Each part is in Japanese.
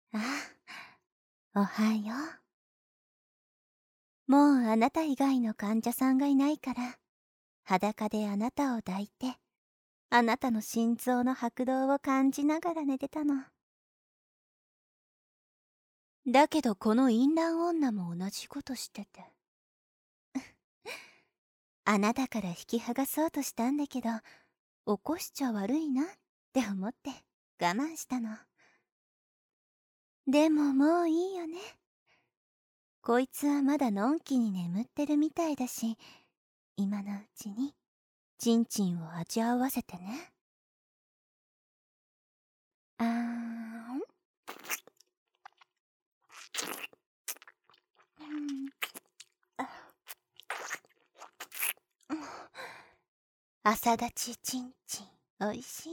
ああ、おはよう。もうあなた以外の患者さんがいないから、裸であなたを抱いて、あなたの心臓の拍動を感じながら寝てたの。だけどこの淫乱女も同じことしてて。あなたから引き剥がそうとしたんだけど、起こしちゃ悪いなって思って我慢したの。でももういいよね。こいつはまだのんきに眠ってるみたいだし、今のうちにチンチンを味わわせてね。あーん。朝立ちチンチンおいしい。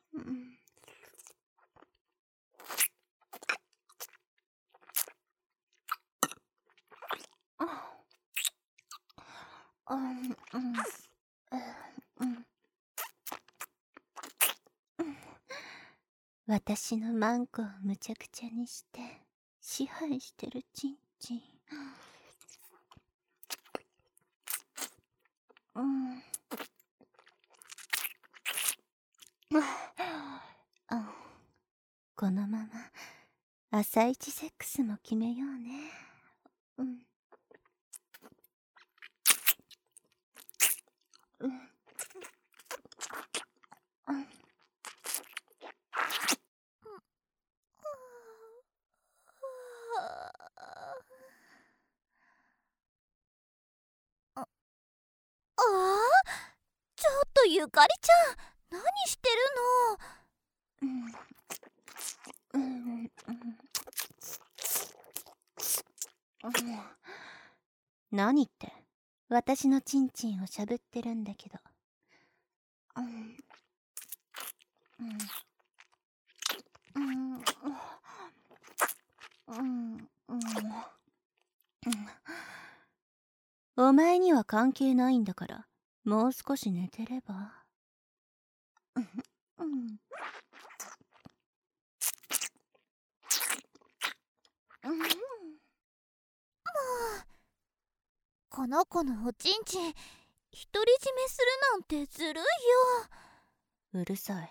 私のマンコをむちゃくちゃにして支配してるチンチン。このまま朝一セックスも決めようね。 ああ、ちょっとゆかりちゃん、何してるの？何って私のチンチンをしゃぶってるんだけど。お前には関係ないんだから、もう少し寝てれば。 この子のおちんちん独り占めするなんてずるいよ。 うるさい。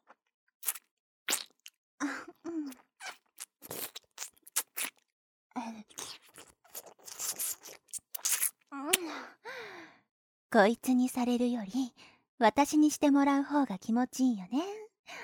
こいつにされるより私にしてもらう方が気持ちいいよね。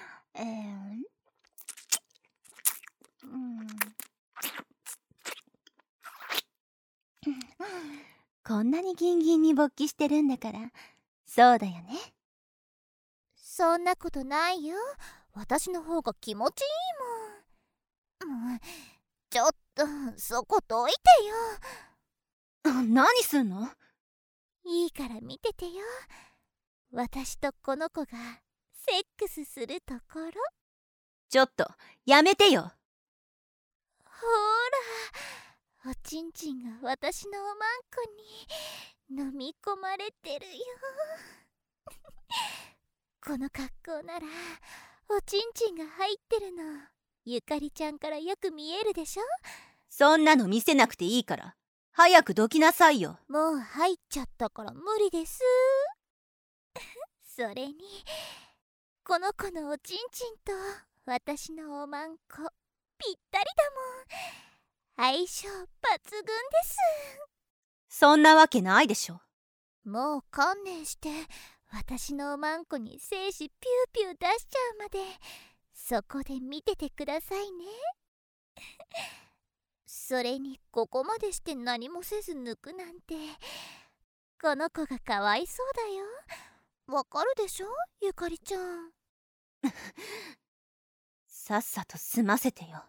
こんなにギンギンに勃起してるんだから、そうだよね。 そんなことないよ。私の方が気持ちいいもん。ちょっとそこどいてよ。 何すんの？ いいから見ててよ。私とこの子がセックスするところ。 ちょっとやめてよ。 ほら、おちんちんが私のおまんこに飲み込まれてるよ。この格好ならおちんちんが入ってるのゆかりちゃんからよく見えるでしょ。 そんなの見せなくていいから早くどきなさいよ。 もう入っちゃったから無理です。それにこの子のおちんちんと私のおまんこぴったりだもん。相性抜群です。 そんなわけないでしょ。 もう観念して私のおまんこに精子ピューピュー出しちゃうまでそこで見ててくださいね。それにここまでして何もせず抜くなんてこの子がかわいそうだよ。わかるでしょゆかりちゃん。 さっさと済ませてよ。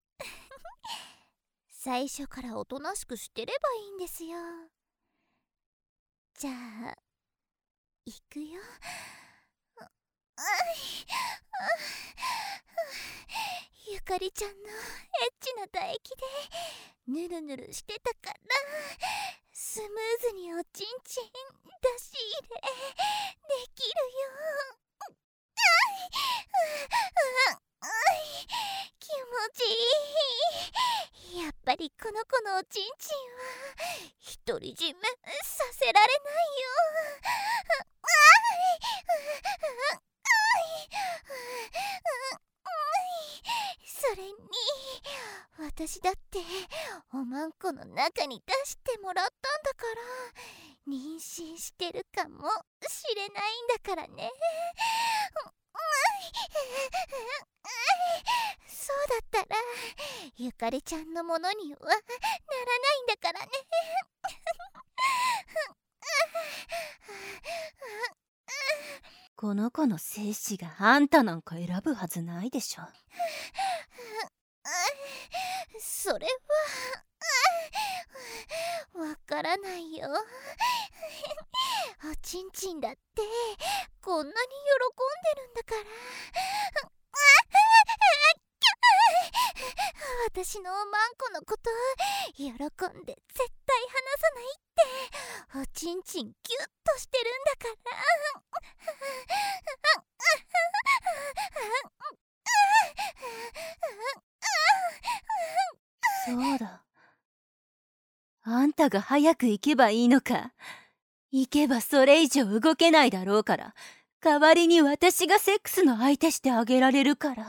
最初からおとなしくしてればいいんですよ。じゃあいくよ。ゆかりちゃんのエッチな唾液でぬるぬるしてたからスムーズにおちんちん出し入れできるよ。気持ちいい。 りこの子のおちんちんは独り占めさせられないよ。それに私だっておまんこの中に出してもらったんだから妊娠してるかもしれないんだからね。そうだったらゆかりちゃんのものにはならないんだからね。 この子の精子があんたなんか選ぶはずないでしょ。 それはわからないよ。おちんちんだってこんなに喜んでるんだから。私のおまんこのこと喜んで絶対離さないっておちんちんギュッとしてるんだから。 そうだ。あんたが早く行けばいいのか。行けばそれ以上動けないだろうから、代わりに私がセックスの相手してあげられるから。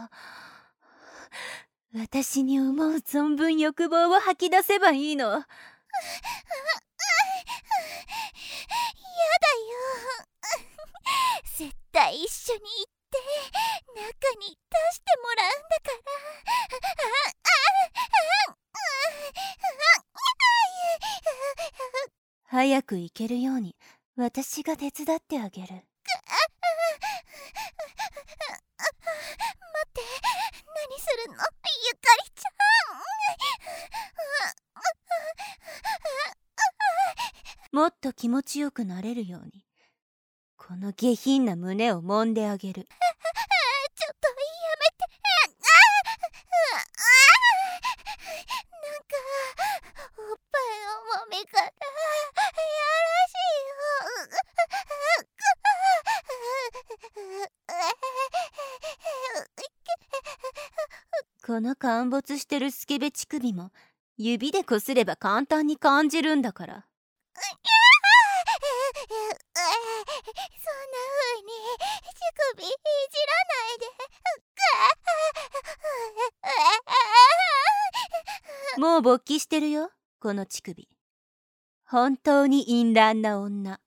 私に思う存分欲望を吐き出せばいいの。 やだよ。絶対一緒に行って中に出してもらうんだから。 早く行けるように私が手伝ってあげる。 待って、何するのゆかりちゃん。もっと気持ちよくなれるようにこの下品な胸を揉んであげる。 ちょっとやめて。なんかおっぱいの揉み方やらしいよ。 この陥没してるスケベ乳首も指でこすれば簡単に感じるんだから。 そんな風に乳首いじらないで。 もう勃起してるよこの乳首。本当に淫乱な女。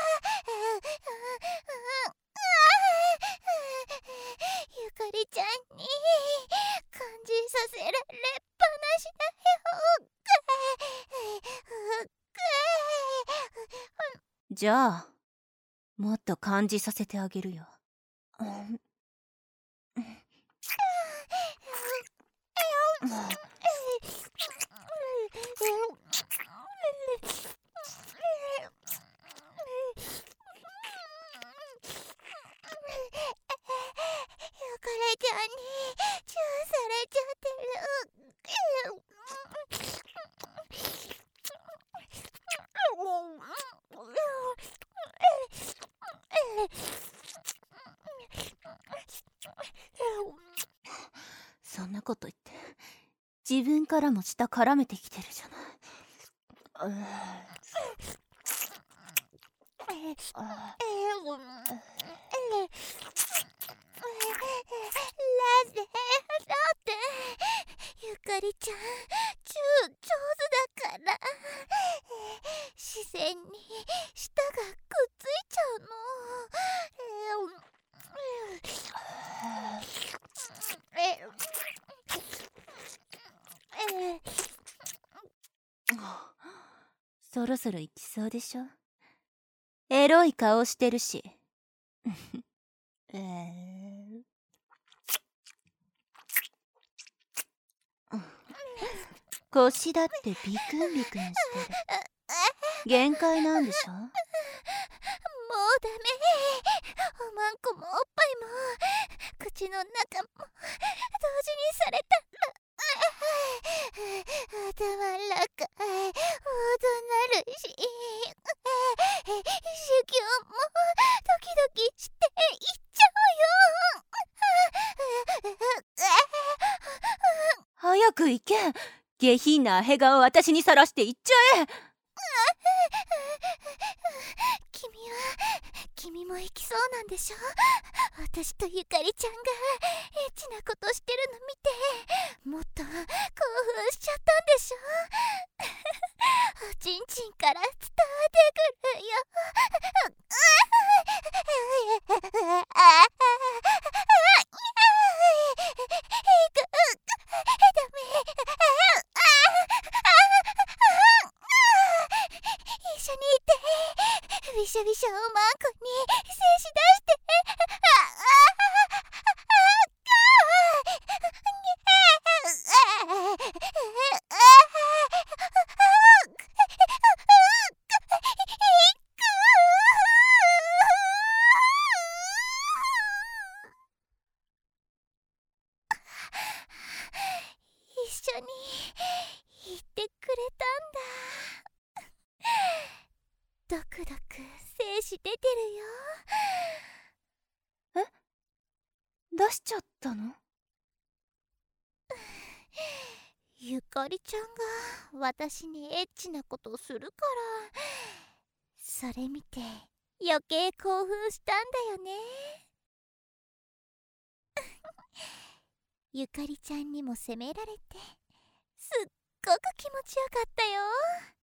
ゆかりちゃんに感じさせられっぱなしだよ。 じゃあもっと感じさせてあげるよ。 ゆかりちゃんにチューされちゃってる。 そんなこと言って自分からも舌絡めてきてるじゃない。 だってゆかりちゃんチュー上手だから自然に舌がくっついちゃうの。 そろそろ行きそうでしょ。エロい顔してるし。腰だってビクンビクンしてる。限界なんでしょ。 もうダメ。おまんこもおっぱいも口の中も同時にされたら頭らかい音なるし修行もドキドキしていっちゃうよ。 早く行け。 下品なアヘ顔を私にさらして言っちゃえ。 君も行きそうなんでしょ。私とゆかりちゃんがエッチなことしてるの見てもっと興奮しちゃったんでしょ。おちんちんから伝わってくるよ。一緒にいて、びしょびしょおまんこに精子出して。一緒に行ってくれたんだ。ドクドク精子出てるよ。 出しちゃったの？ ゆかりちゃんが私にエッチなことするから、それ見て余計興奮したんだよね。ゆかりちゃんにも責められてすっごく気持ちよかったよ。